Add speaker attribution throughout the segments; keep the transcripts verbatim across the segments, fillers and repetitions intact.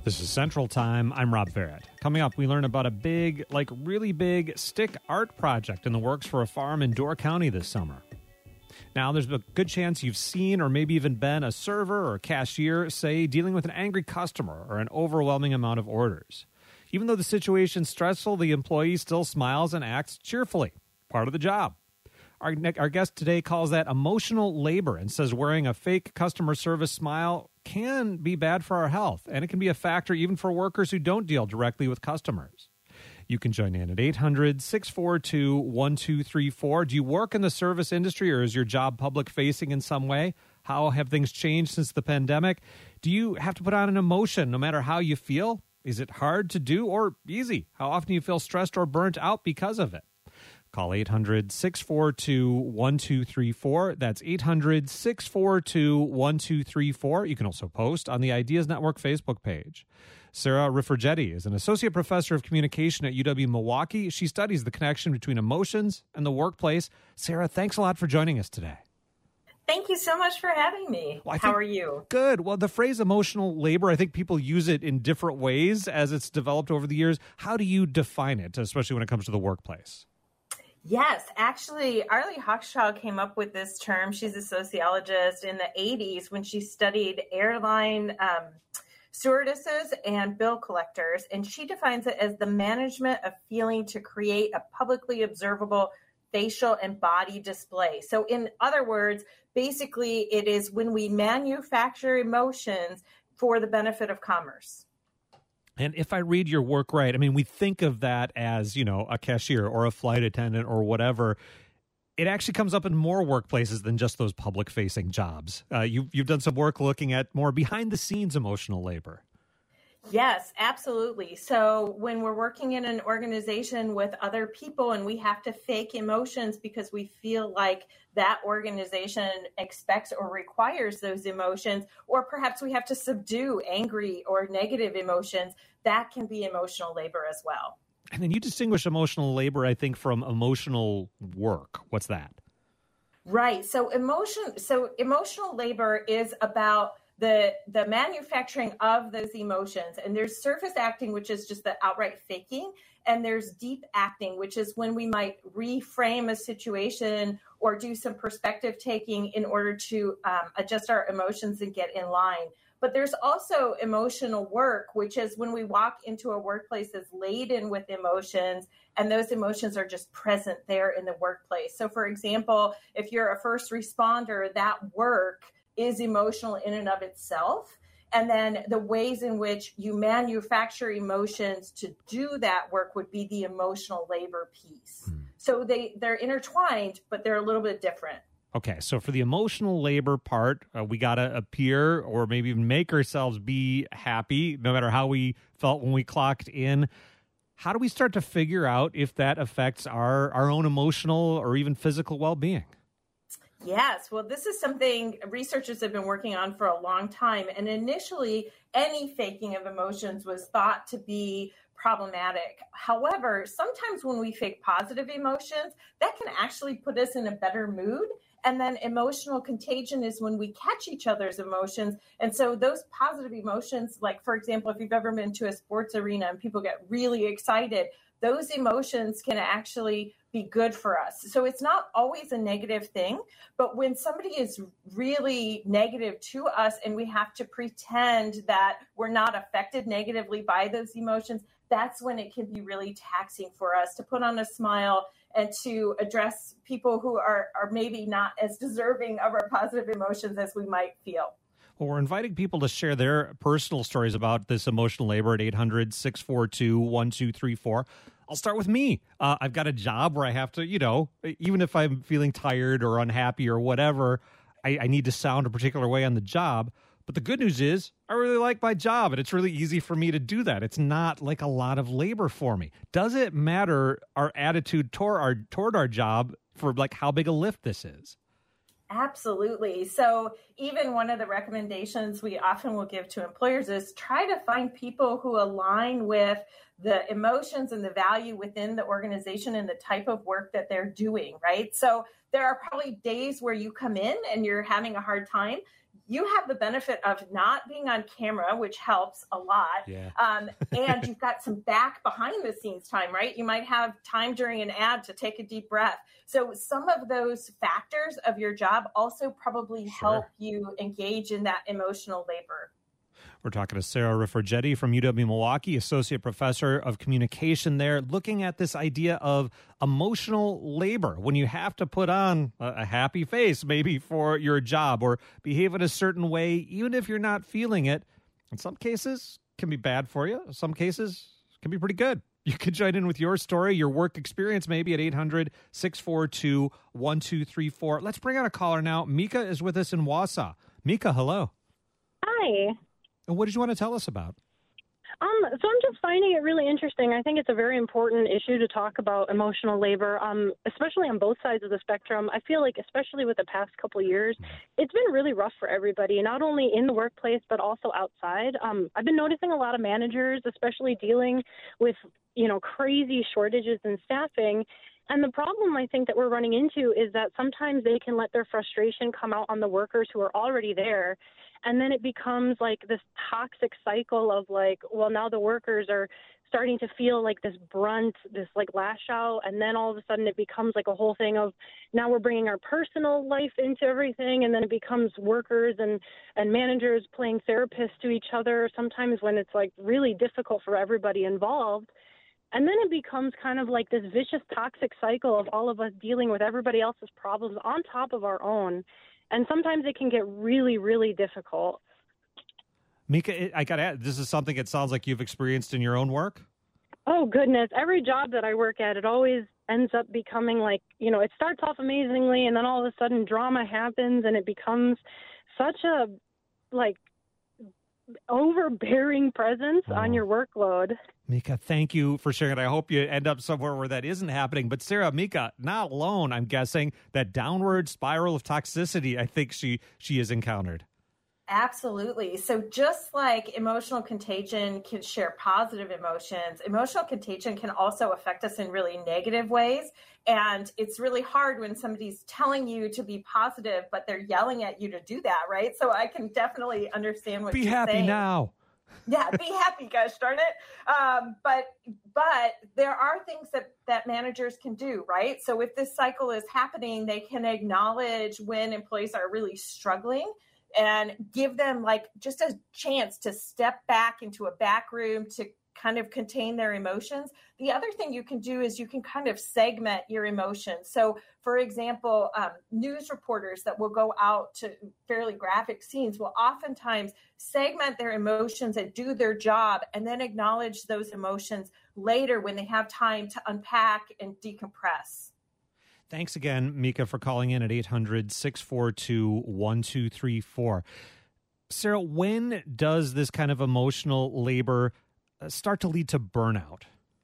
Speaker 1: This is Central Time. I'm Rob Barrett. Coming up, we learn about a big, like really big, stick art project in the works for a farm in Door County this summer. Now, there's a good chance you've seen or maybe even been a server or cashier, say, dealing with an angry customer or an overwhelming amount of orders. Even though the situation's stressful, the employee still smiles and acts cheerfully. Part of the job. Our, our guest today calls that emotional labor and says wearing a fake customer service smile can be bad for our health, and it can be a factor even for workers who don't deal directly with customers. You can join in at eight hundred, six four two, one two three four. Do you work in the service industry, or is your job public-facing in some way? How have things changed since the pandemic? Do you have to put on an emotion no matter how you feel? Is it hard to do or easy? How often do you feel stressed or burnt out because of it? Call eight hundred, six four two, one two three four. That's eight hundred, six four two, one two three four. You can also post on the Ideas Network Facebook page. Sarah Riffergetti is an associate professor of communication at U W-Milwaukee. She studies the connection between emotions and the workplace. Sarah, thanks a lot for joining us today.
Speaker 2: Thank you so much for having me. Well, How are you?
Speaker 1: Good. Well, the phrase emotional labor, I think people use it in different ways as it's developed over the years. How do you define it, especially when it comes to the workplace?
Speaker 2: Yes, actually, Arlie Hochschild came up with this term. She's a sociologist in the eighties when she studied airline um, stewardesses and bill collectors, and she defines it as the management of feeling to create a publicly observable facial and body display. So in other words, basically, it is when we manufacture emotions for the benefit of commerce.
Speaker 1: And if I read your work right, I mean, we think of that as, you know, a cashier or a flight attendant or whatever. It actually comes up in more workplaces than just those public-facing jobs. Uh, you've, you've done some work looking at more behind-the-scenes emotional labor.
Speaker 2: Yes, absolutely. So when we're working in an organization with other people and we have to fake emotions because we feel like that organization expects or requires those emotions, or perhaps we have to subdue angry or negative emotions, that can be emotional labor as well.
Speaker 1: And then you distinguish emotional labor, I think, from emotional work. What's that?
Speaker 2: Right. So emotion, so emotional labor is about the the manufacturing of those emotions. And there's surface acting, which is just the outright faking. And there's deep acting, which is when we might reframe a situation or do some perspective taking in order to um, adjust our emotions and get in line. But there's also emotional work, which is when we walk into a workplace that's laden with emotions, and those emotions are just present there in the workplace. So for example, if you're a first responder, that work is emotional in and of itself. And then the ways in which you manufacture emotions to do that work would be the emotional labor piece. Hmm. So they, they're intertwined, but they're a little bit different.
Speaker 1: Okay, so for the emotional labor part, uh, we got to appear or maybe even make ourselves be happy, no matter how we felt when we clocked in. How do we start to figure out if that affects our, our own emotional or even physical well-being?
Speaker 2: Yes, well, this is something researchers have been working on for a long time. And initially, any faking of emotions was thought to be problematic. However, sometimes when we fake positive emotions, that can actually put us in a better mood. And then emotional contagion is when we catch each other's emotions. And so those positive emotions, like, for example, if you've ever been to a sports arena and people get really excited, those emotions can actually be good for us. So it's not always a negative thing, but when somebody is really negative to us and we have to pretend that we're not affected negatively by those emotions, that's when it can be really taxing for us to put on a smile and to address people who are, are maybe not as deserving of our positive emotions as we might feel.
Speaker 1: Well, we're inviting people to share their personal stories about this emotional labor at eight hundred, six four two, one two three four. I'll start with me. Uh, I've got a job where I have to, you know, even if I'm feeling tired or unhappy or whatever, I, I need to sound a particular way on the job. But the good news is I really like my job, and it's really easy for me to do that. It's not like a lot of labor for me. Does it matter our attitude toward our toward our job for like how big a lift this is?
Speaker 2: Absolutely. So even one of the recommendations we often will give to employers is try to find people who align with the emotions and the value within the organization and the type of work that they're doing, right? So there are probably days where you come in and you're having a hard time. you have the benefit of not being on camera, which helps a lot.
Speaker 1: Yeah.
Speaker 2: Um, and you've got some back behind the scenes time, right? You might have time during an ad to take a deep breath. So some of those factors of your job also probably
Speaker 1: Sure.
Speaker 2: help you engage in that emotional labor.
Speaker 1: We're talking to Sarah Riforgetti from U W-Milwaukee, Associate Professor of Communication there, looking at this idea of emotional labor, when you have to put on a, a happy face maybe for your job or behave in a certain way, even if you're not feeling it. In some cases, can be bad for you. Some cases can be pretty good. You can join in with your story, your work experience, maybe at eight hundred, six four two, one two three four. Let's bring on a caller now. Mika is with us in Wausau. Mika, hello.
Speaker 3: Hi.
Speaker 1: And what did you want to tell us about?
Speaker 3: Um, so I'm just finding it really interesting. I think it's a very important issue to talk about emotional labor, um, especially on both sides of the spectrum. I feel like, especially with the past couple of years, it's been really rough for everybody, not only in the workplace, but also outside. Um, I've been noticing a lot of managers, especially dealing with, you know, crazy shortages in staffing. And the problem I think that we're running into is that sometimes they can let their frustration come out on the workers who are already there. And then it becomes like this toxic cycle of like, well, now the workers are starting to feel like this brunt, this like lash out. And then all of a sudden it becomes like a whole thing of now we're bringing our personal life into everything. And then it becomes workers and, and managers playing therapists to each other sometimes when it's like really difficult for everybody involved. And then it becomes kind of like this vicious toxic cycle of all of us dealing with everybody else's problems on top of our own. And sometimes it can get really, really difficult.
Speaker 1: Mika, I got to add, this is something it sounds like you've experienced in your own work?
Speaker 3: Oh, goodness. Every job that I work at, it always ends up becoming like, you know, it starts off amazingly and then all of a sudden drama happens and it becomes such a, like, overbearing presence oh. on your workload.
Speaker 1: Mika, thank you for sharing it. I hope you end up somewhere where that isn't happening. But Sarah, Mika, not alone, I'm guessing, that downward spiral of toxicity I think she she has encountered.
Speaker 2: Absolutely. So just like emotional contagion can share positive emotions, emotional contagion can also affect us in really negative ways. And it's really hard when somebody's telling you to be positive, but they're yelling at you to do that, right? So I can definitely understand what
Speaker 1: be
Speaker 2: you're
Speaker 1: happy
Speaker 2: saying.
Speaker 1: now.
Speaker 2: Yeah, be happy, gosh darn it. Um, but but there are things that, that managers can do, right? So if this cycle is happening, they can acknowledge when employees are really struggling and give them like just a chance to step back into a back room to kind of contain their emotions. The other thing you can do is you can kind of segment your emotions. So for example, um, news reporters that will go out to fairly graphic scenes will oftentimes segment their emotions and do their job and then acknowledge those emotions later when they have time to unpack and decompress.
Speaker 1: Thanks again, Mika, for calling in at eight hundred, six four two, one two three four. Sarah, when does this kind of emotional labor start to lead to burnout?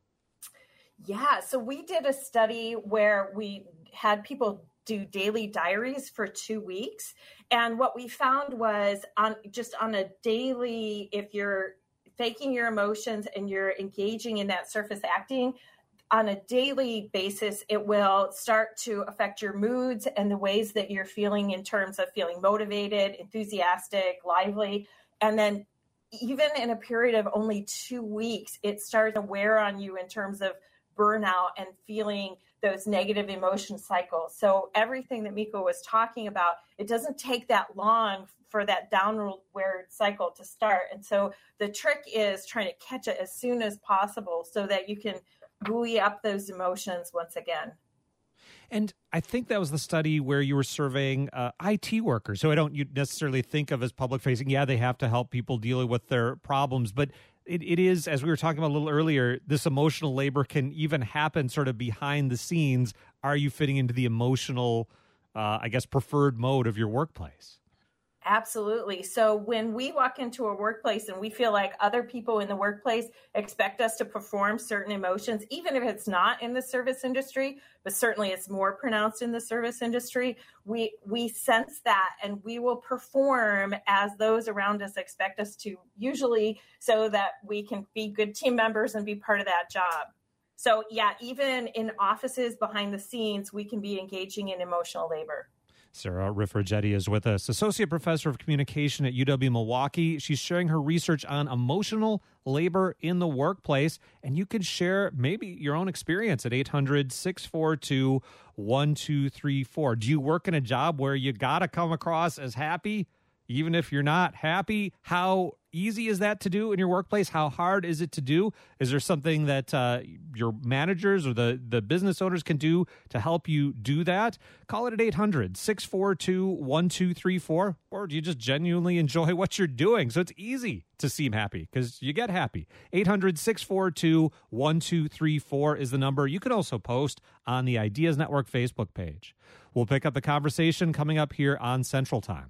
Speaker 2: Yeah, so we did a study where we had people do daily diaries for two weeks. And what we found was on just on a daily, if you're faking your emotions and you're engaging in that surface acting, on a daily basis, it will start to affect your moods and the ways that you're feeling in terms of feeling motivated, enthusiastic, lively. And then even in a period of only two weeks, it starts to wear on you in terms of burnout and feeling those negative emotion cycles. So everything that Mika was talking about, it doesn't take that long for that downward cycle to start. And so the trick is trying to catch it as soon as possible so that you can buoy up those emotions once again.
Speaker 1: And I think that was the study where you were surveying uh, I T workers, who I don't necessarily think of as public-facing. Yeah, they have to help people deal with their problems, but it, it is, as we were talking about a little earlier, this emotional labor can even happen sort of behind the scenes. Are you fitting into the emotional, uh, I guess, preferred mode of your workplace?
Speaker 2: Absolutely. So when we walk into a workplace and we feel like other people in the workplace expect us to perform certain emotions, even if it's not in the service industry, but certainly it's more pronounced in the service industry, we we sense that and we will perform as those around us expect us to, usually so that we can be good team members and be part of that job. So yeah, even in offices behind the scenes, we can be engaging in emotional labor.
Speaker 1: Sarah Rifragetti is with us, Associate Professor of Communication at U W-Milwaukee. She's sharing her research on emotional labor in the workplace, and you could share maybe your own experience at eight hundred, six four two, one two three four. Do you work in a job where you got to come across as happy, even if you're not happy? How easy is that to do in your workplace? How hard is it to do? Is there something that uh, your managers or the, the business owners can do to help you do that? Call it at eight hundred, six four two, one two three four, or do you just genuinely enjoy what you're doing? So it's easy to seem happy because you get happy. eight hundred, six four two, one two three four is the number. You can also post on the Ideas Network Facebook page. We'll pick up the conversation coming up here on Central Time.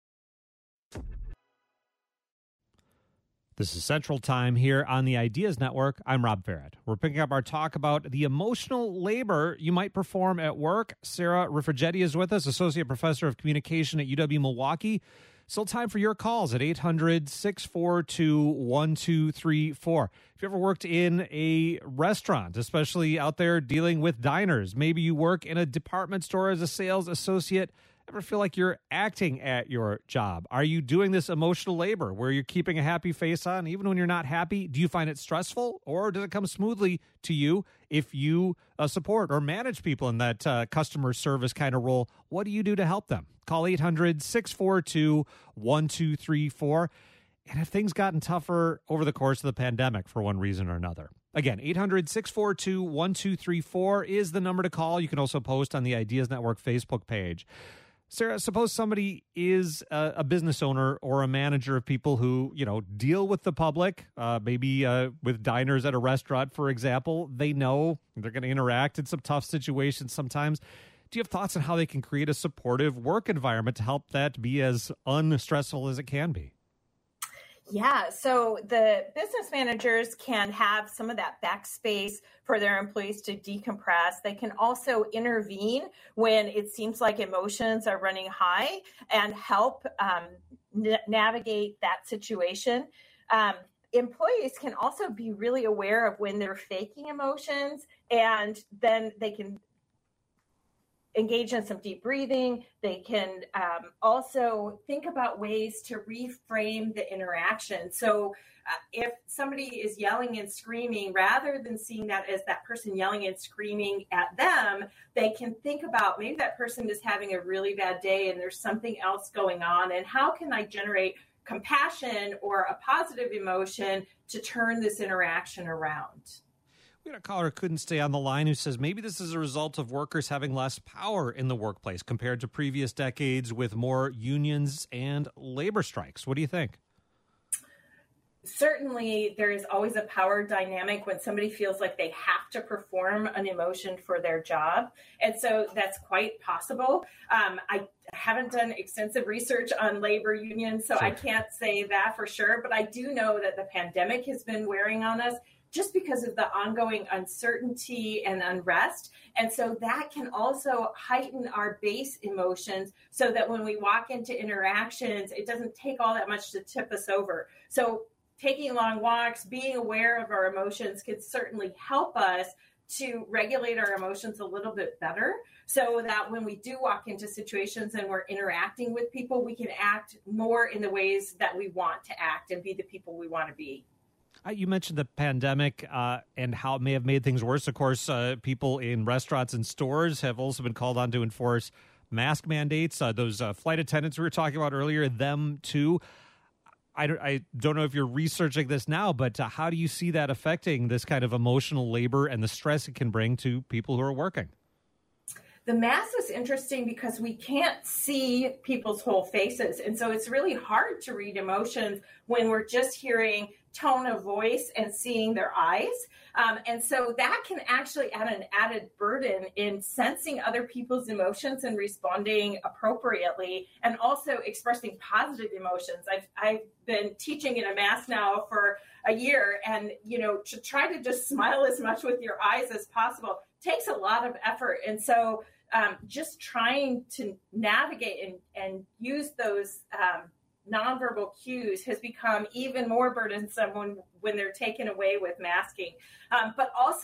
Speaker 1: This is Central Time here on the Ideas Network. I'm Rob Farrett. We're picking up our talk about the emotional labor you might perform at work. Sarah Rifragetti is with us, Associate Professor of Communication at U W-Milwaukee. Still time for your calls at eight hundred, six four two, one two three four. If you ever worked in a restaurant, especially out there dealing with diners, maybe you work in a department store as a sales associate, ever feel like you're acting at your job? Are you doing this emotional labor where you're keeping a happy face on even when you're not happy? Do you find it stressful, or does it come smoothly to you if you uh, support or manage people in that uh, customer service kind of role? What do you do to help them? Call eight hundred, six four two, one two three four. And have things gotten tougher over the course of the pandemic for one reason or another? Again, eight hundred, six four two, one two three four is the number to call. You can also post on the Ideas Network Facebook page. Sarah, suppose somebody is a, a business owner or a manager of people who, you know, deal with the public, uh, maybe uh, with diners at a restaurant, for example. They know they're going to interact in some tough situations sometimes. Do you have thoughts on how they can create a supportive work environment to help that be as unstressful as it can be?
Speaker 2: Yeah, so the business managers can have some of that backspace for their employees to decompress. They can also intervene when it seems like emotions are running high and help um, n- navigate that situation. Um, employees can also be really aware of when they're faking emotions, and then they can engage in some deep breathing. They can um, also think about ways to reframe the interaction. So uh, if somebody is yelling and screaming, rather than seeing that as that person yelling and screaming at them, they can think about maybe that person is having a really bad day and there's something else going on. And how can I generate compassion or a positive emotion to turn this interaction around?
Speaker 1: We had a caller who couldn't stay on the line who says maybe this is a result of workers having less power in the workplace compared to previous decades with more unions and labor strikes. What do you think?
Speaker 2: Certainly, there is always a power dynamic when somebody feels like they have to perform an emotion for their job. And so that's quite possible. Um, I haven't done extensive research on labor unions, so sure. I can't say that for sure. But I do know that the pandemic has been wearing on us, just because of the ongoing uncertainty and unrest. And so that can also heighten our base emotions so that when we walk into interactions, it doesn't take all that much to tip us over. So taking long walks, being aware of our emotions can certainly help us to regulate our emotions a little bit better so that when we do walk into situations and we're interacting with people, we can act more in the ways that we want to act and be the people we want to be.
Speaker 1: Uh, you mentioned the pandemic uh, and how it may have made things worse. Of course, uh, people in restaurants and stores have also been called on to enforce mask mandates. Uh, those uh, flight attendants we were talking about earlier, them too. I don't, I don't know if you're researching this now, but uh, how do you see that affecting this kind of emotional labor and the stress it can bring to people who are working?
Speaker 2: The mask is interesting because we can't see people's whole faces. And so it's really hard to read emotions when we're just hearing tone of voice and seeing their eyes. Um, and so that can actually add an added burden in sensing other people's emotions and responding appropriately, and also expressing positive emotions. I've, I've been teaching in a mask now for a year, and, you know, to try to just smile as much with your eyes as possible takes a lot of effort. And so um, just trying to navigate and, and use those um, nonverbal cues has become even more burdensome when, when they're taken away with masking. Um, but also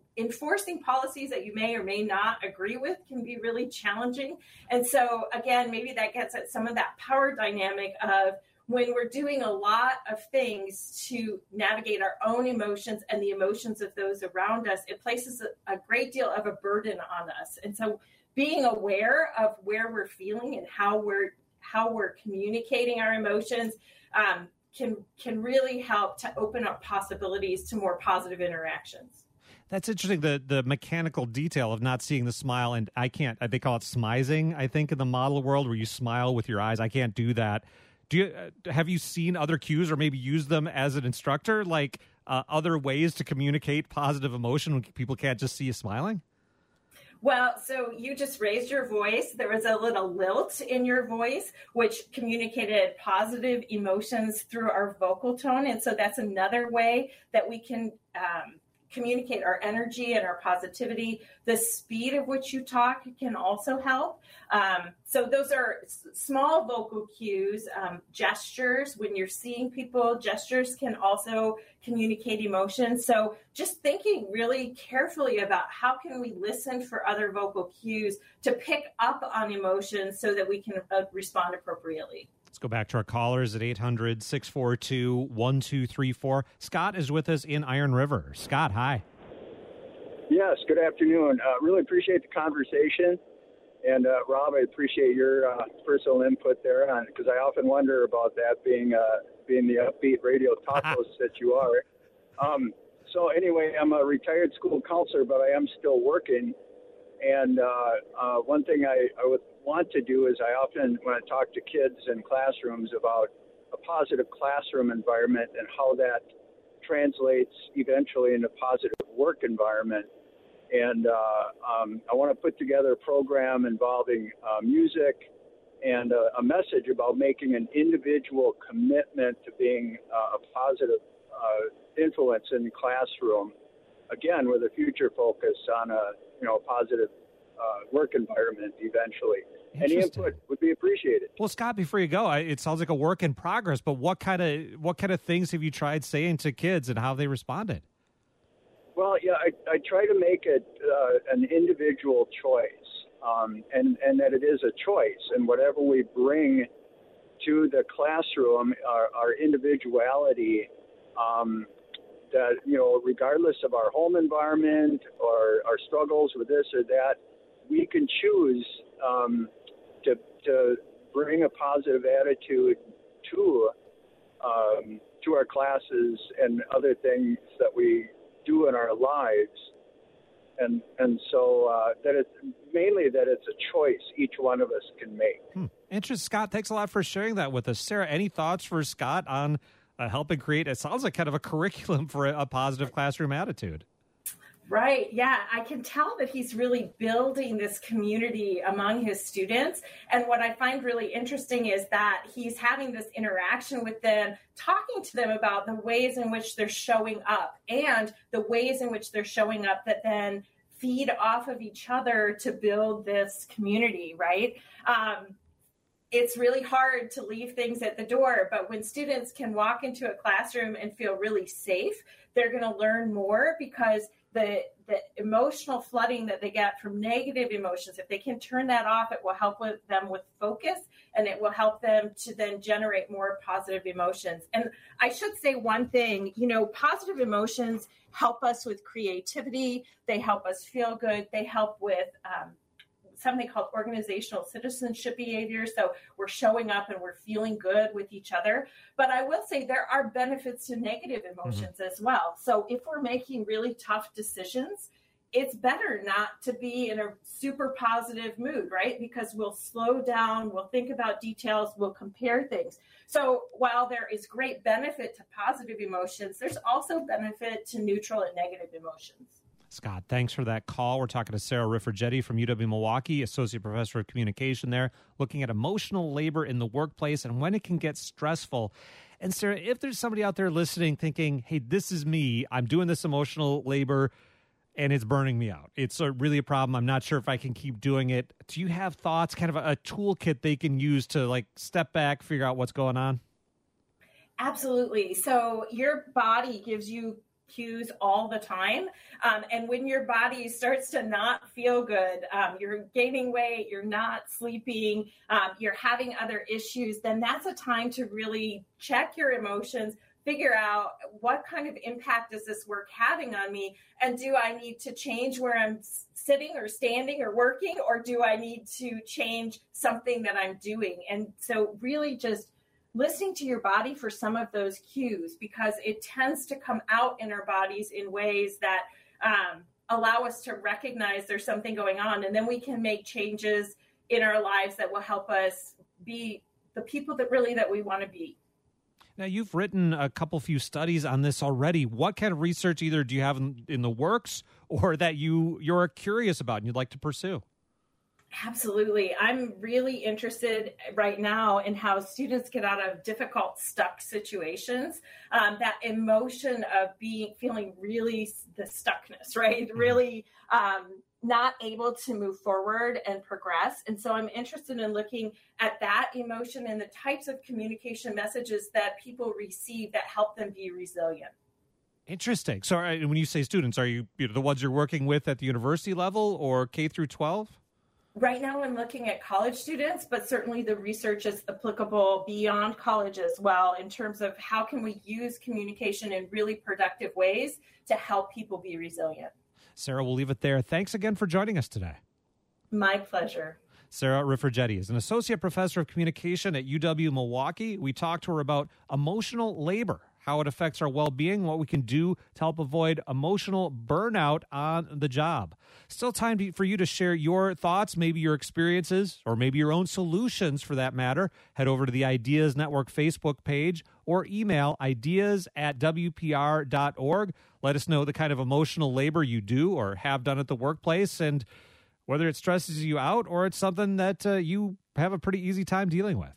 Speaker 2: enforcing policies that you may or may not agree with can be really challenging. And so, again, maybe that gets at some of that power dynamic of when we're doing a lot of things to navigate our own emotions and the emotions of those around us, it places a, a great deal of a burden on us. And so being aware of where we're feeling and how we're how we're communicating our emotions um, can can really help to open up possibilities to more positive interactions.
Speaker 1: That's interesting, the the mechanical detail of not seeing the smile. And I can't, they call it smizing, I think, in the model world, where you smile with your eyes. I can't do that. Do you, uh, have you seen other cues or maybe use them as an instructor, like uh, other ways to communicate positive emotion when people can't just see you smiling?
Speaker 2: Well, so you just raised your voice. There was a little lilt in your voice, which communicated positive emotions through our vocal tone. And so that's another way that we can um, communicate our energy and our positivity. The speed of which you talk can also help. Um, so those are s- small vocal cues. Um, gestures, when you're seeing people, gestures can also communicate emotion. So just thinking really carefully about how can we listen for other vocal cues to pick up on emotions so that we can uh, respond appropriately.
Speaker 1: Let's go back to our callers at eight hundred, six four two, one two three four. Scott is with us in Iron River. Scott, hi.
Speaker 4: Yes, good afternoon. Uh, really appreciate the conversation. And, uh, Rob, I appreciate your uh, personal input there, on because I often wonder about that being uh, being the upbeat radio talk host that you are. Um, so anyway, I'm a retired school counselor, but I am still working. And uh, uh, one thing I, I would want to do is I often, when I talk to kids in classrooms about a positive classroom environment and how that translates eventually into a positive work environment. And uh, um, I want to put together a program involving uh, music and a, a message about making an individual commitment to being uh, a positive uh, influence in the classroom. Again, with a future focus on a you know positive uh, work environment eventually. Any input would be appreciated.
Speaker 1: Well, Scott, before you go, I, it sounds like a work in progress. But what kind of what kind of things have you tried saying to kids, and how have they responded?
Speaker 4: Well, yeah, I, I try to make it uh, an individual choice, um, and and that it is a choice, and whatever we bring to the classroom, our, our individuality. Um, That, you know, regardless of our home environment or our struggles with this or that, we can choose um, to to bring a positive attitude to um, to our classes and other things that we do in our lives, and and so uh, that it's mainly that it's a choice each one of us can make.
Speaker 1: Hmm. Interesting, Scott. Thanks a lot for sharing that with us, Sarah. Any thoughts for Scott on Uh, helping create, it sounds like kind of a curriculum for a, a positive classroom attitude?
Speaker 2: Right. Yeah. I can tell that he's really building this community among his students. And what I find really interesting is that he's having this interaction with them, talking to them about the ways in which they're showing up and the ways in which they're showing up that then feed off of each other to build this community. Right. Um, It's really hard to leave things at the door, but when students can walk into a classroom and feel really safe, they're going to learn more, because the the emotional flooding that they get from negative emotions, if they can turn that off, it will help with them with focus, and it will help them to then generate more positive emotions. And I should say one thing, you know, positive emotions help us with creativity. They help us feel good. They help with um, something called organizational citizenship behavior. So we're showing up and we're feeling good with each other. But I will say there are benefits to negative emotions mm-hmm. as well. So if we're making really tough decisions, it's better not to be in a super positive mood, right? Because we'll slow down, we'll think about details, we'll compare things. So while there is great benefit to positive emotions, there's also benefit to neutral and negative emotions.
Speaker 1: Scott, thanks for that call. We're talking to Sarah Riffergetti from U W-Milwaukee, Associate Professor of Communication there, looking at emotional labor in the workplace and when it can get stressful. And Sarah, if there's somebody out there listening thinking, hey, this is me, I'm doing this emotional labor and it's burning me out. It's a, really a problem. I'm not sure if I can keep doing it. Do you have thoughts, kind of a, a toolkit they can use to like step back, figure out what's going on?
Speaker 2: Absolutely. So your body gives you cues all the time. Um, and when your body starts to not feel good, um, you're gaining weight, you're not sleeping, um, you're having other issues, then that's a time to really check your emotions, figure out what kind of impact is this work having on me, and do I need to change where I'm sitting or standing or working, or do I need to change something that I'm doing? And so really just listening to your body for some of those cues, because it tends to come out in our bodies in ways that um, allow us to recognize there's something going on, and then we can make changes in our lives that will help us be the people that really that we want to be.
Speaker 1: Now, you've written a couple few studies on this already. What kind of research either do you have in, in the works or that you, you're curious about and you'd like to pursue?
Speaker 2: Absolutely. I'm really interested right now in how students get out of difficult, stuck situations. Um, that emotion of being, feeling really the stuckness, right? Mm-hmm. Really um, not able to move forward and progress. And so I'm interested in looking at that emotion and the types of communication messages that people receive that help them be resilient.
Speaker 1: Interesting. So uh, when you say students, are you, you know, the ones you're working with at the university level or K through twelve?
Speaker 2: Right now I'm looking at college students, but certainly the research is applicable beyond college as well in terms of how can we use communication in really productive ways to help people be resilient.
Speaker 1: Sarah, we'll leave it there. Thanks again for joining us today.
Speaker 2: My pleasure.
Speaker 1: Sarah Riffergetti is an associate professor of communication at U W Milwaukee. We talked to her about emotional labor, how it affects our well-being, what we can do to help avoid emotional burnout on the job. Still time to, for you to share your thoughts, maybe your experiences, or maybe your own solutions for that matter. Head over to the Ideas Network Facebook page or email ideas at w p r dot org. Let us know the kind of emotional labor you do or have done at the workplace and whether it stresses you out or it's something that uh, you have a pretty easy time dealing with.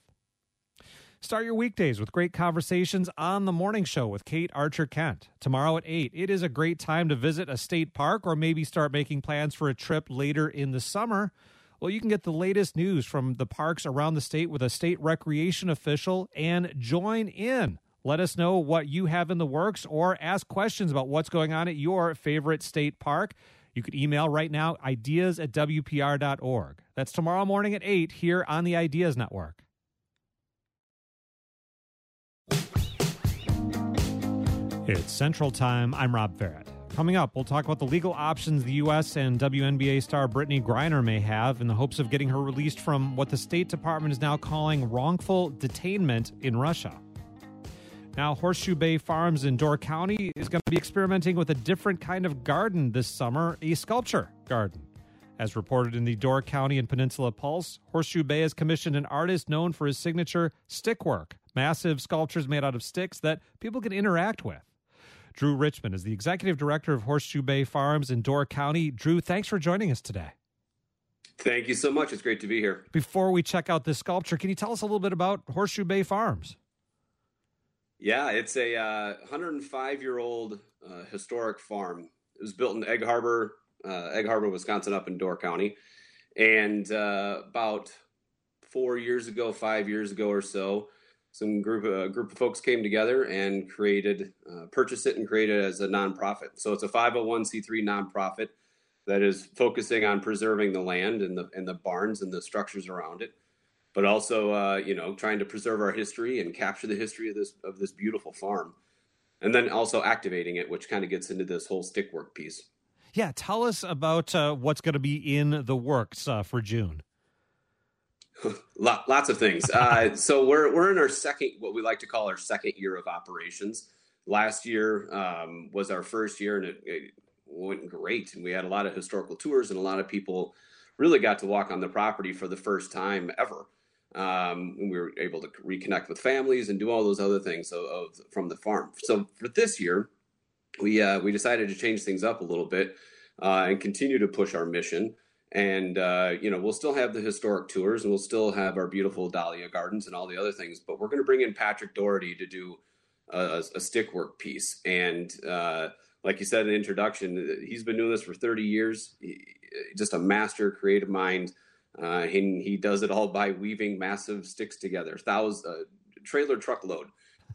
Speaker 1: Start your weekdays with great conversations on The Morning Show with Kate Archer-Kent. Tomorrow at eight, it is a great time to visit a state park or maybe start making plans for a trip later in the summer. Well, you can get the latest news from the parks around the state with a state recreation official and join in. Let us know what you have in the works or ask questions about what's going on at your favorite state park. You could email right now, ideas at w p r dot org. That's tomorrow morning at eight here on the Ideas Network. It's Central Time. I'm Rob Farrett. Coming up, we'll talk about the legal options the U S and W N B A star Brittany Griner may have in the hopes of getting her released from what the State Department is now calling wrongful detainment in Russia. Now, Horseshoe Bay Farms in Door County is going to be experimenting with a different kind of garden this summer, a sculpture garden. As reported in the Door County and Peninsula Pulse, Horseshoe Bay has commissioned an artist known for his signature stick work, massive sculptures made out of sticks that people can interact with. Drew Richmond is the executive director of Horseshoe Bay Farms in Door County. Drew, thanks for joining us today.
Speaker 5: Thank you so much. It's great to be here.
Speaker 1: Before we check out this sculpture, can you tell us a little bit about Horseshoe Bay Farms?
Speaker 5: Yeah, it's a uh, one hundred five year old uh, historic farm. It was built in Egg Harbor, uh, Egg Harbor, Wisconsin, up in Door County. And uh, about four years ago, five years ago or so, some group a group of folks came together and created, uh, purchased it and created it as a nonprofit. So it's a five oh one c three nonprofit that is focusing on preserving the land and the and the barns and the structures around it, but also uh, you know trying to preserve our history and capture the history of this of this beautiful farm, and then also activating it, which kind of gets into this whole stick work piece.
Speaker 1: Yeah, tell us about uh, what's going to be in the works uh, for June.
Speaker 5: Lots of things. Uh, so we're we're in our second, what we like to call our second year of operations. Last year um, was our first year, and it, it went great. And we had a lot of historical tours, and a lot of people really got to walk on the property for the first time ever. Um, and we were able to reconnect with families and do all those other things of, of, from the farm. So for this year, we uh, we decided to change things up a little bit uh, and continue to push our mission. And, uh, you know, we'll still have the historic tours and we'll still have our beautiful dahlia gardens and all the other things, but we're going to bring in Patrick Doherty to do a, a stick work piece. And uh, like you said in the introduction, he's been doing this for thirty years, he, just a master creative mind. Uh, he, he does it all by weaving massive sticks together, thousands, uh, trailer truckload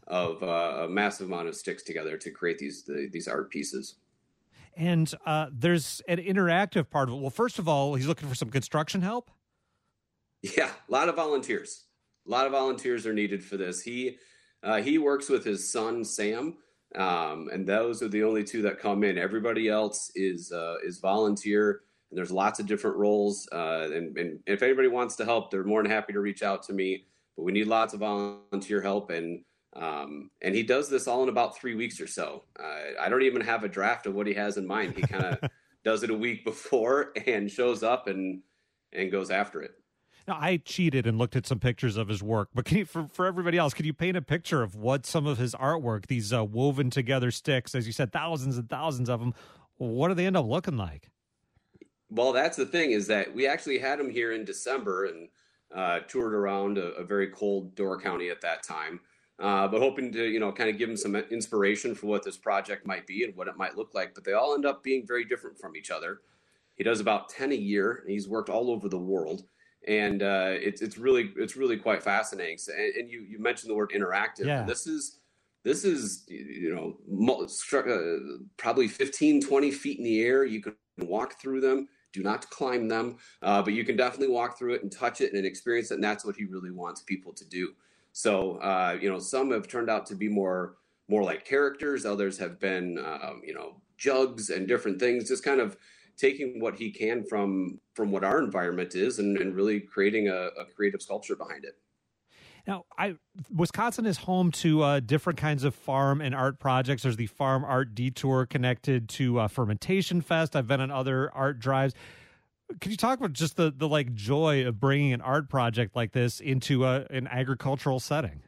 Speaker 5: of uh, a massive amount of sticks together to create these the, these art pieces.
Speaker 1: And uh, there's an interactive part of it. Well, first of all, he's looking for some construction help.
Speaker 5: Yeah, a lot of volunteers. A lot of volunteers are needed for this. He uh, he works with his son Sam, um, and those are the only two that come in. Everybody else is uh, is volunteer, and there's lots of different roles. Uh, and, and if anybody wants to help, they're more than happy to reach out to me. But we need lots of volunteer help, and um, and he does this all in about three weeks or so. Uh, I don't even have a draft of what he has in mind. He kind of does it a week before and shows up and and goes after it.
Speaker 1: Now, I cheated and looked at some pictures of his work, but can you, for, for everybody else, can you paint a picture of what some of his artwork, these uh, woven together sticks, as you said, thousands and thousands of them, what do they end up looking like?
Speaker 5: Well, that's the thing, is that we actually had him here in December and uh, toured around a, a very cold Door County at that time, uh, but hoping to, you know, kind of give him some inspiration for what this project might be and what it might look like. But they all end up being very different from each other. He does about ten a year, and he's worked all over the world. And uh, it's it's really it's really quite fascinating. So, and, and you you mentioned the word interactive.
Speaker 1: Yeah.
Speaker 5: This is this is you know uh, probably fifteen, twenty feet in the air. You can walk through them. Do not climb them, uh, but you can definitely walk through it and touch it and experience it. And that's what he really wants people to do. So uh, you know, some have turned out to be more more like characters. Others have been um, you know jugs and different things. Just kind of taking what he can from from what our environment is and, and really creating a, a creative sculpture behind it.
Speaker 1: Now, I Wisconsin is home to uh, different kinds of farm and art projects. There's the Farm Art Detour connected to uh, Fermentation Fest. I've been on other art drives. Could you talk about just the, the like joy of bringing an art project like this into a, an agricultural setting?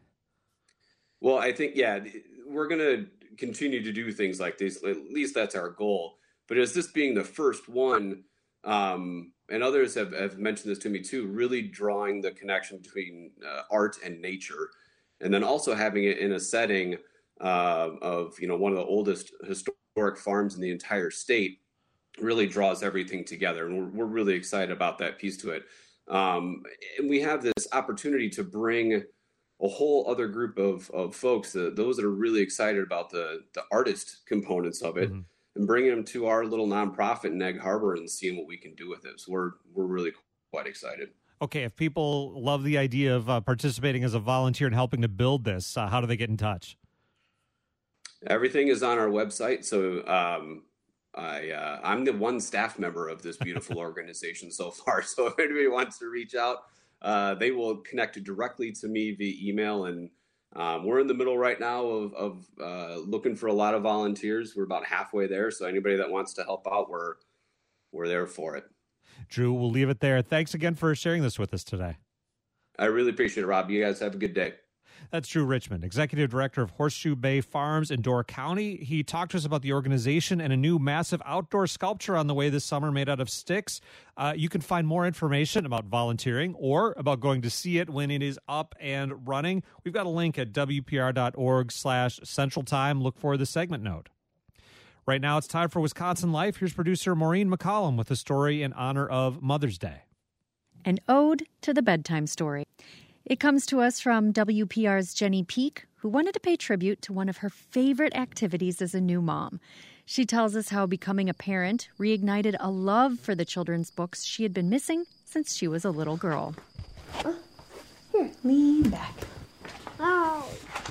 Speaker 5: Well, I think, yeah, we're going to continue to do things like this. At least that's our goal. But as this being the first one, um, and others have, have mentioned this to me too, really drawing the connection between uh, art and nature, and then also having it in a setting uh, of, you know, one of the oldest historic farms in the entire state, really draws everything together. And we're, we're really excited about that piece to it. Um, and we have this opportunity to bring a whole other group of, of folks, uh, those that are really excited about the, the artist components of it. Mm-hmm. And bringing them to our little nonprofit in Egg Harbor and seeing what we can do with it. So we're we're really quite excited.
Speaker 1: Okay, if people love the idea of uh, participating as a volunteer and helping to build this, uh, how do they get in touch?
Speaker 5: Everything is on our website. So um, I uh, I'm the one staff member of this beautiful organization so far. So if anybody wants to reach out, uh, they will connect directly to me via email. And Um, we're in the middle right now of, of uh, looking for a lot of volunteers. We're about halfway there. So anybody that wants to help out, we're we're there for it.
Speaker 1: Drew, we'll leave it there. Thanks again for sharing this with us today.
Speaker 5: I really appreciate it, Rob. You guys have a good day.
Speaker 1: That's Drew Richmond, Executive Director of Horseshoe Bay Farms in Door County. He talked to us about the organization and a new massive outdoor sculpture on the way this summer made out of sticks. Uh, you can find more information about volunteering or about going to see it when it is up and running. We've got a link at W P R dot org slash Central Time. Look for the segment note. Right now, it's time for Wisconsin Life. Here's producer Maureen McCollum with a story in honor of Mother's Day.
Speaker 6: An ode to the bedtime story. It comes to us from W P R's Jenny Peak, who wanted to pay tribute to one of her favorite activities as a new mom. She tells us how becoming a parent reignited a love for the children's books she had been missing since she was a little girl.
Speaker 7: Uh, here, lean back. Oh.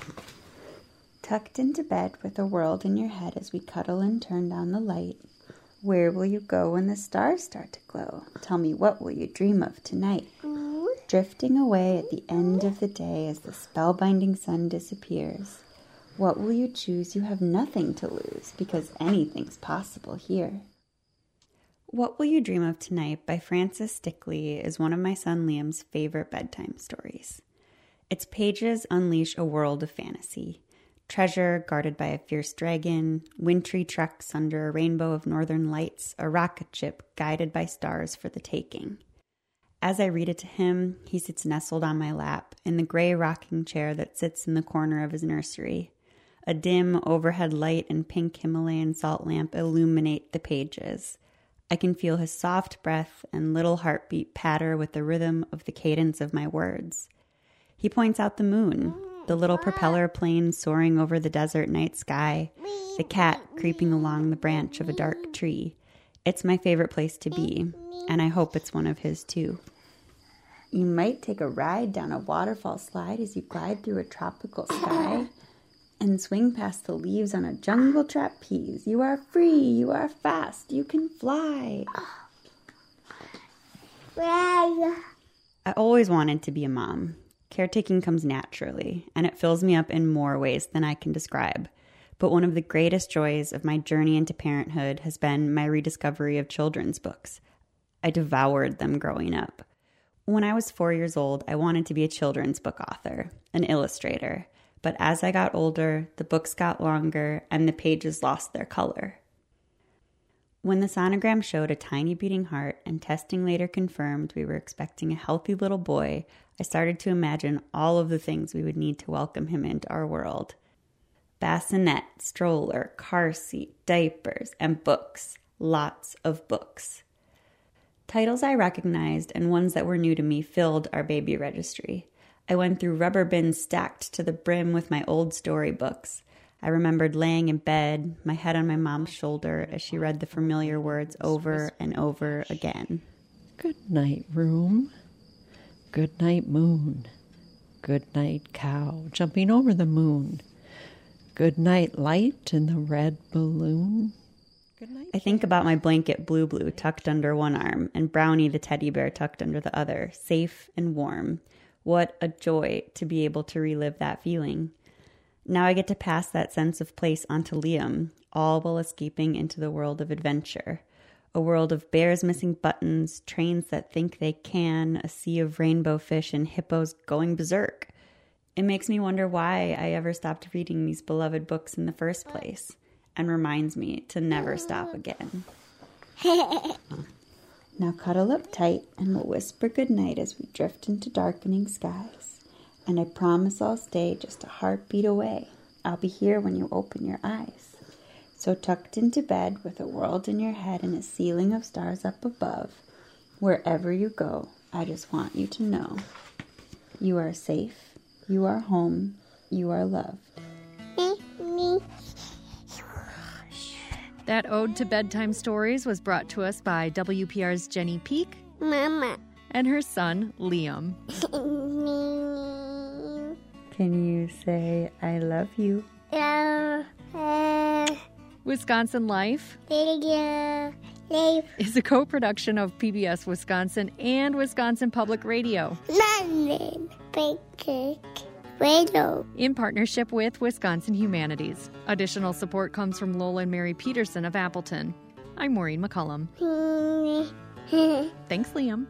Speaker 7: Tucked into bed with a world in your head as we cuddle and turn down the light. Where will you go when the stars start to glow? Tell me, what will you dream of tonight? Drifting away at the end of the day as the spellbinding sun disappears. What will you choose? You have nothing to lose, because anything's possible here. What Will You Dream of Tonight by Frances Stickley is one of my son Liam's favorite bedtime stories. Its pages unleash a world of fantasy. Treasure guarded by a fierce dragon, wintry treks under a rainbow of northern lights, a rocket ship guided by stars for the taking. As I read it to him, he sits nestled on my lap in the gray rocking chair that sits in the corner of his nursery. A dim overhead light and pink Himalayan salt lamp illuminate the pages. I can feel his soft breath and little heartbeat patter with the rhythm of the cadence of my words. He points out the moon, the little propeller plane soaring over the desert night sky, the cat creeping along the branch of a dark tree. It's my favorite place to be, and I hope it's one of his too. You might take a ride down a waterfall slide as you glide through a tropical sky and swing past the leaves on a jungle trapeze. You are free, you are fast, you can fly. I always wanted to be a mom. Caretaking comes naturally, and it fills me up in more ways than I can describe. But one of the greatest joys of my journey into parenthood has been my rediscovery of children's books. I devoured them growing up. When I was four years old, I wanted to be a children's book author, an illustrator. But as I got older, the books got longer and the pages lost their color. When the sonogram showed a tiny beating heart and testing later confirmed we were expecting a healthy little boy, I started to imagine all of the things we would need to welcome him into our world. Bassinet, stroller, car seat, diapers, and books. Lots of books. Titles I recognized and ones that were new to me filled our baby registry. I went through rubber bins stacked to the brim with my old storybooks. I remembered laying in bed, my head on my mom's shoulder as she read the familiar words over and over again.
Speaker 8: Good night, room. Good night, moon. Good night, cow jumping over the moon. Good night, light in the red balloon. Good night.
Speaker 7: I think about my blanket Blue Blue tucked under one arm and Brownie the teddy bear tucked under the other, safe and warm. What a joy to be able to relive that feeling. Now I get to pass that sense of place onto Liam, all while escaping into the world of adventure. A world of bears missing buttons, trains that think they can, a sea of rainbow fish, and hippos going berserk. It makes me wonder why I ever stopped reading these beloved books in the first place, and reminds me to never stop again. Now cuddle up tight and we'll whisper goodnight as we drift into darkening skies. And I promise I'll stay just a heartbeat away. I'll be here when you open your eyes. So tucked into bed with a world in your head and a ceiling of stars up above, wherever you go, I just want you to know you are safe, you are home, you are loved.
Speaker 6: That ode to bedtime stories was brought to us by W P R's Jenny Peak,
Speaker 9: Mama,
Speaker 6: and her son, Liam.
Speaker 7: Can you say, I love you?
Speaker 9: Uh, uh,
Speaker 6: Wisconsin Life
Speaker 9: video, life,
Speaker 6: is a co-production of P B S Wisconsin and Wisconsin Public Radio,
Speaker 9: London, Big Radio,
Speaker 6: in partnership with Wisconsin Humanities. Additional support comes from Lola and Mary Peterson of Appleton. I'm Maureen McCullum. Thanks, Liam.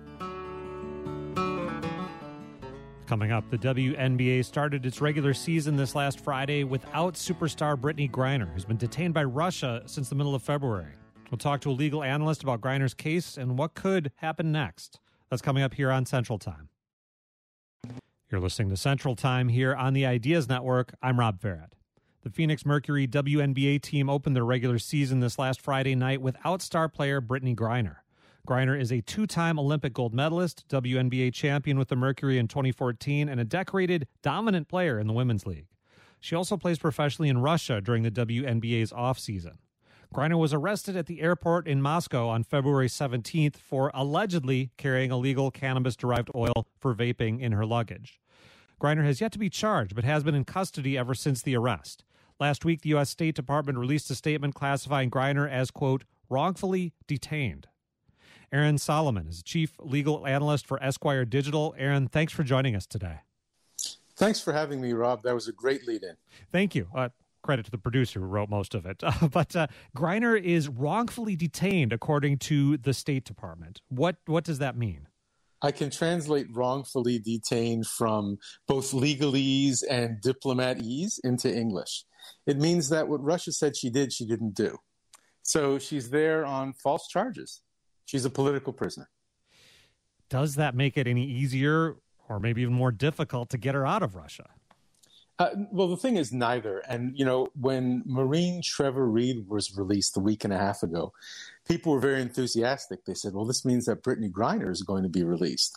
Speaker 1: Coming up, the W N B A started its regular season this last Friday without superstar Brittney Griner, who's been detained by Russia since the middle of February. We'll talk to a legal analyst about Griner's case and what could happen next. That's coming up here on Central Time. You're listening to Central Time here on the Ideas Network. I'm Rob Farrett. The Phoenix Mercury W N B A team opened their regular season this last Friday night without star player Brittney Griner. Griner is a two-time Olympic gold medalist, W N B A champion with the Mercury in twenty fourteen, and a decorated, dominant player in the Women's League. She also plays professionally in Russia during the W N B A's off-season. Griner was arrested at the airport in Moscow on February seventeenth for allegedly carrying illegal cannabis-derived oil for vaping in her luggage. Griner has yet to be charged, but has been in custody ever since the arrest. Last week, the U S State Department released a statement classifying Griner as, quote, wrongfully detained. Aaron Solomon is chief legal analyst for Esquire Digital. Aaron, thanks for joining us today.
Speaker 10: Thanks for having me, Rob. That was a great lead-in.
Speaker 1: Thank you. Uh, credit to the producer who wrote most of it. Uh, but uh, Griner is wrongfully detained, according to the State Department. What what does that mean?
Speaker 10: I can translate wrongfully detained from both legalese and diplomatese into English. It means that what Russia said she did, she didn't do. So she's there on false charges. She's a political prisoner.
Speaker 1: Does that make it any easier or maybe even more difficult to get her out of Russia?
Speaker 10: Uh, well, the thing is neither. And, you know, when Marine Trevor Reed was released a week and a half ago, people were very enthusiastic. They said, well, this means that Brittney Griner is going to be released.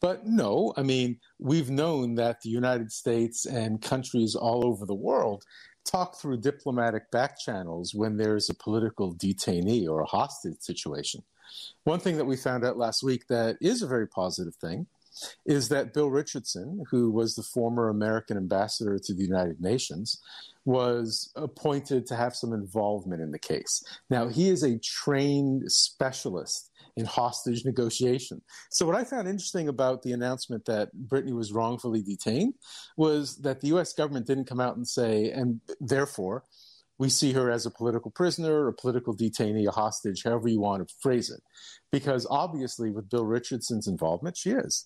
Speaker 10: But no, I mean, we've known that the United States and countries all over the world talk through diplomatic back channels when there's a political detainee or a hostage situation. One thing that we found out last week that is a very positive thing is that Bill Richardson, who was the former American ambassador to the United Nations, was appointed to have some involvement in the case. Now, he is a trained specialist in hostage negotiation. So what I found interesting about the announcement that Brittany was wrongfully detained was that the U S government didn't come out and say, and therefore, we see her as a political prisoner, a political detainee, a hostage, however you want to phrase it. Because obviously, with Bill Richardson's involvement, she is.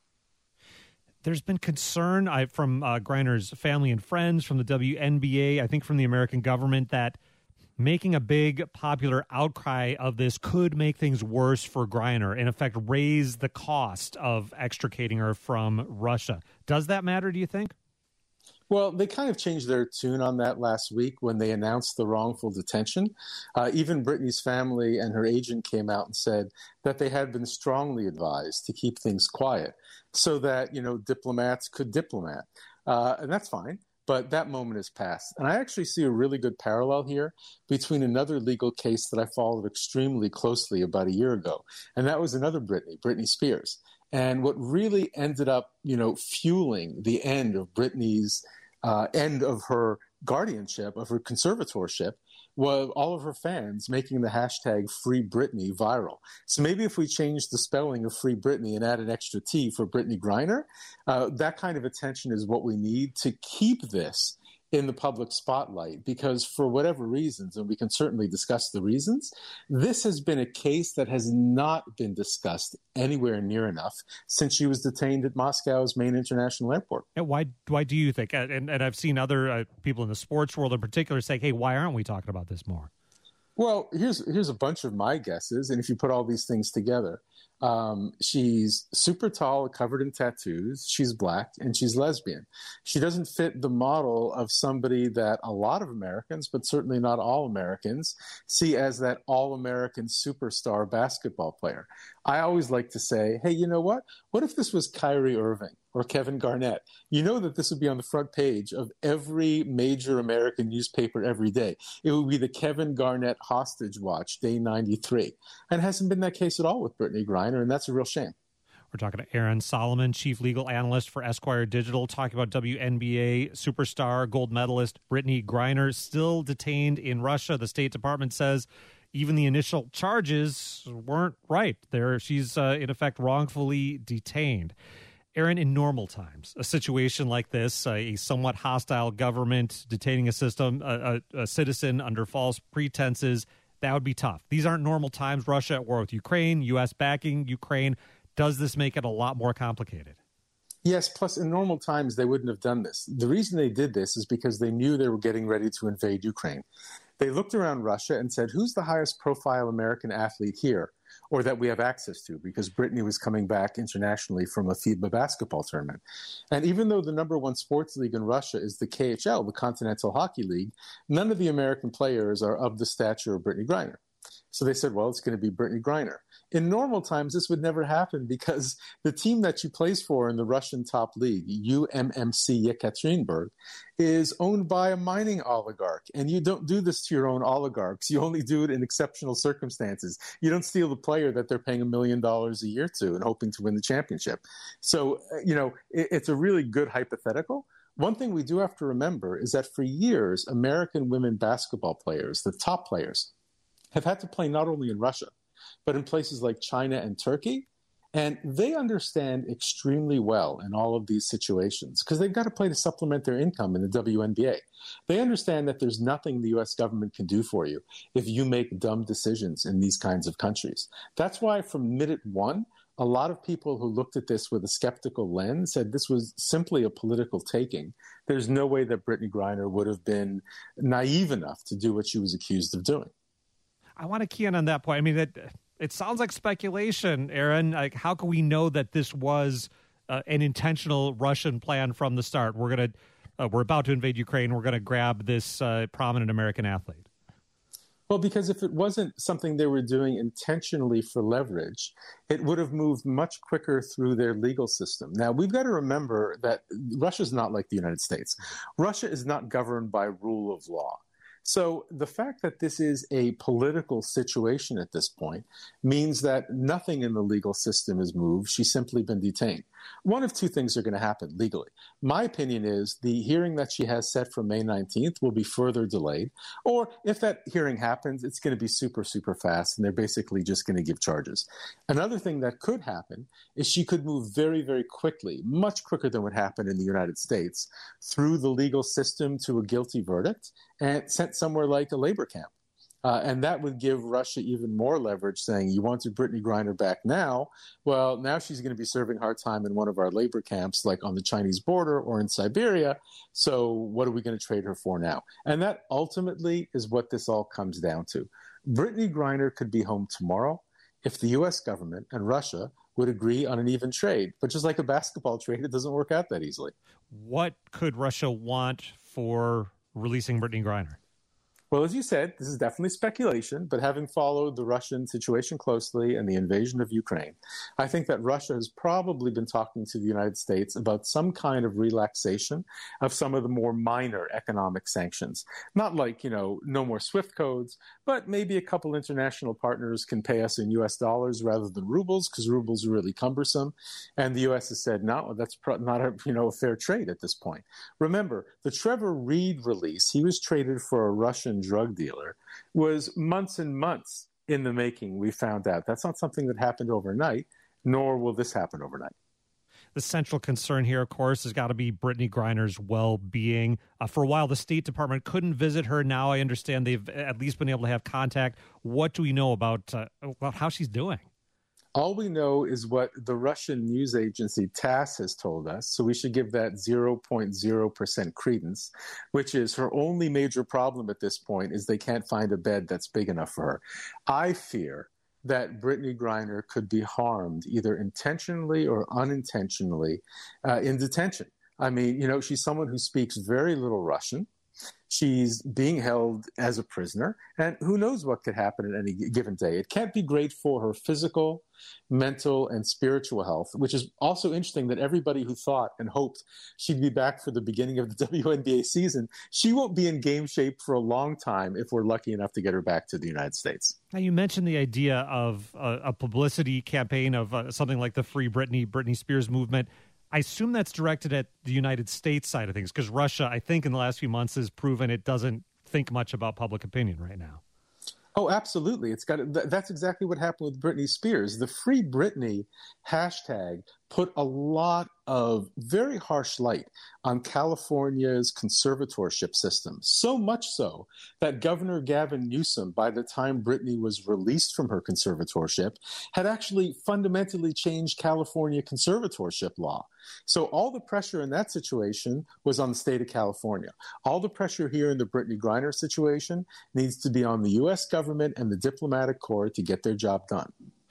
Speaker 1: There's been concern I, from uh, Griner's family and friends, from the W N B A, I think from the American government, that making a big popular outcry of this could make things worse for Griner, in effect raise the cost of extricating her from Russia. Does that matter, do you think?
Speaker 10: Well, they kind of changed their tune on that last week when they announced the wrongful detention. Uh, even Brittany's family and her agent came out and said that they had been strongly advised to keep things quiet so that, you know, diplomats could diplomat. Uh, and that's fine. But that moment has passed. And I actually see a really good parallel here between another legal case that I followed extremely closely about a year ago. And that was another Britney, Britney Spears. And what really ended up, you know, fueling the end of Britney's uh, end of her guardianship, of her conservatorship, was all of her fans making the hashtag Free Britney viral. So maybe if we change the spelling of Free Britney and add an extra T for Brittany Griner, uh, that kind of attention is what we need to keep this in the public spotlight, because for whatever reasons, and we can certainly discuss the reasons, this has been a case that has not been discussed anywhere near enough since she was detained at Moscow's main international airport.
Speaker 1: And why why do you think, and, and I've seen other uh, people in the sports world in particular say, hey, why aren't we talking about this more?
Speaker 10: Well, here's here's a bunch of my guesses, and if you put all these things together, um, she's super tall, covered in tattoos, she's black, and she's lesbian. She doesn't fit the model of somebody that a lot of Americans, but certainly not all Americans, see as that all-American superstar basketball player. I always like to say, hey, you know what? What if this was Kyrie Irving or Kevin Garnett? You know that this would be on the front page of every major American newspaper every day. It would be the Kevin Garnett hostage watch, day ninety-three. And it hasn't been that case at all with Brittany Griner, and that's a real shame.
Speaker 1: We're talking to Aaron Solomon, chief legal analyst for Esquire Digital, talking about W N B A superstar, gold medalist Brittany Griner, still detained in Russia. The State Department says even the initial charges weren't right. There, she's uh, in effect wrongfully detained. Aaron, in normal times, a situation like this, uh, a somewhat hostile government detaining a system, a, a, a citizen under false pretenses, that would be tough. These aren't normal times. Russia at war with Ukraine, U S backing Ukraine. Does this make it a lot more complicated?
Speaker 10: Yes, plus in normal times, they wouldn't have done this. The reason they did this is because they knew they were getting ready to invade Ukraine. They looked around Russia and said, who's the highest profile American athlete here, or that we have access to, because Brittany was coming back internationally from a FIBA basketball tournament. And even though the number one sports league in Russia is the K H L, the Continental Hockey League, none of the American players are of the stature of Brittany Griner. So they said, well, it's going to be Brittany Griner. In normal times, this would never happen because the team that she plays for in the Russian top league, U M M C Yekaterinburg, is owned by a mining oligarch. And you don't do this to your own oligarchs. You only do it in exceptional circumstances. You don't steal the player that they're paying a million dollars a year to and hoping to win the championship. So, you know, it, it's a really good hypothetical. One thing we do have to remember is that for years, American women basketball players, the top players, have had to play not only in Russia, but in places like China and Turkey. And they understand extremely well in all of these situations because they've got to play to supplement their income in the W N B A. They understand that there's nothing the U S government can do for you if you make dumb decisions in these kinds of countries. That's why from minute one, a lot of people who looked at this with a skeptical lens said this was simply a political taking. There's no way that Brittany Griner would have been naive enough to do what she was accused of doing.
Speaker 1: I want to key in on that point. I mean, it, it sounds like speculation, Aaron. Like, how can we know that this was uh, an intentional Russian plan from the start? We're gonna, uh, we're about to invade Ukraine. We're going to grab this uh, prominent American athlete.
Speaker 10: Well, because if it wasn't something they were doing intentionally for leverage, it would have moved much quicker through their legal system. Now, we've got to remember that Russia's not like the United States. Russia is not governed by rule of law. So the fact that this is a political situation at this point means that nothing in the legal system is moved. She's simply been detained. One of two things are going to happen legally. My opinion is the hearing that she has set for May nineteenth will be further delayed. Or if that hearing happens, it's going to be super, super fast, and they're basically just going to give charges. Another thing that could happen is she could move very, very quickly, much quicker than what happened in the United States, through the legal system to a guilty verdict and sent somewhere like a labor camp. Uh, and that would give Russia even more leverage, saying, you wanted Brittney Griner back now? Well, now she's going to be serving hard time in one of our labor camps, like on the Chinese border or in Siberia. So what are we going to trade her for now? And that ultimately is what this all comes down to. Brittney Griner could be home tomorrow if the U S government and Russia would agree on an even trade. But just like a basketball trade, it doesn't work out that easily.
Speaker 1: What could Russia want for releasing Brittney Griner?
Speaker 10: Well, as you said, this is definitely speculation, but having followed the Russian situation closely and the invasion of Ukraine, I think that Russia has probably been talking to the United States about some kind of relaxation of some of the more minor economic sanctions. Not like, you know, no more SWIFT codes, but maybe a couple international partners can pay us in U S dollars rather than rubles, because rubles are really cumbersome. And the U S has said, no, that's pro- not a, you know, a fair trade at this point. Remember, the Trevor Reed release, he was traded for a Russian drug dealer, was months and months in the making, we found out. That's not something that happened overnight, nor will this happen overnight.
Speaker 1: The central concern here, of course, has got to be Brittney Griner's well-being. Uh, for a while, the State Department couldn't visit her. Now I understand they've at least been able to have contact. What do we know about, uh, about how she's doing?
Speaker 10: All we know is what the Russian news agency TASS has told us, so we should give that zero point zero percent credence, which is her only major problem at this point is they can't find a bed that's big enough for her. I fear that Brittney Griner could be harmed either intentionally or unintentionally uh, in detention. I mean, you know, she's someone who speaks very little Russian. She's being held as a prisoner, and who knows what could happen at any given day. It can't be great for her physical, mental, and spiritual health, which is also interesting that everybody who thought and hoped she'd be back for the beginning of the W N B A season, she won't be in game shape for a long time if we're lucky enough to get her back to the United States.
Speaker 1: Now, you mentioned the idea of a, a publicity campaign of uh, something like the Free Britney, Britney Spears movement. I assume that's directed at the United States side of things, because Russia, I think in the last few months, has proven it doesn't think much about public opinion right now.
Speaker 10: Oh, absolutely. It's got th- that's exactly what happened with Britney Spears. The Free Britney hashtag put a lot of very harsh light on California's conservatorship system, so much so that Governor Gavin Newsom, by the time Britney was released from her conservatorship, had actually fundamentally changed California conservatorship law. So all the pressure in that situation was on the state of California. All the pressure here in the Brittney Griner situation needs to be on the U S government and the diplomatic corps to get their job done.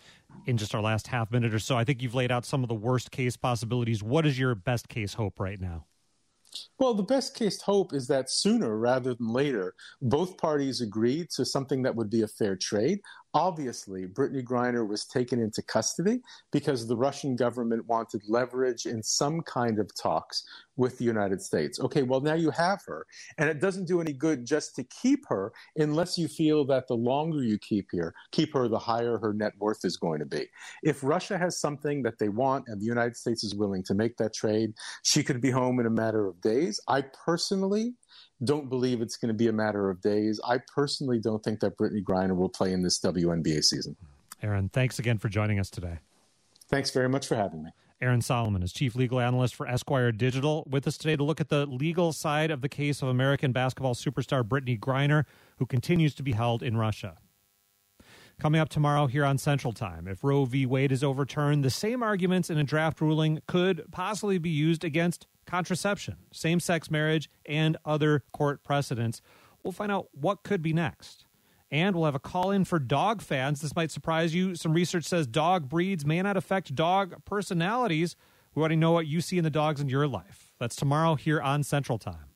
Speaker 1: In just our last half minute or so, I think you've laid out some of the worst case possibilities. What is your best case hope right now?
Speaker 10: Well, the best case hope is that sooner rather than later, both parties agreed to something that would be a fair trade. Obviously, Brittney Griner was taken into custody because the Russian government wanted leverage in some kind of talks with the United States. Okay, well, now you have her, and it doesn't do any good just to keep her unless you feel that the longer you keep her, keep her, the higher her net worth is going to be. If Russia has something that they want and the United States is willing to make that trade, she could be home in a matter of days. I personally don't believe it's going to be a matter of days. I personally don't think that Brittney Griner will play in this W N B A season.
Speaker 1: Aaron, thanks again for joining us today.
Speaker 10: Thanks very much for having me.
Speaker 1: Aaron Solomon is Chief Legal Analyst for Esquire Digital, with us today to look at the legal side of the case of American basketball superstar Brittney Griner, who continues to be held in Russia. Coming up tomorrow here on Central Time, if Roe v. Wade is overturned, the same arguments in a draft ruling could possibly be used against contraception, same-sex marriage, and other court precedents. We'll find out what could be next. And we'll have a call-in for dog fans. This might surprise you. Some research says dog breeds may not affect dog personalities. We want to know what you see in the dogs in your life. That's tomorrow here on Central Time.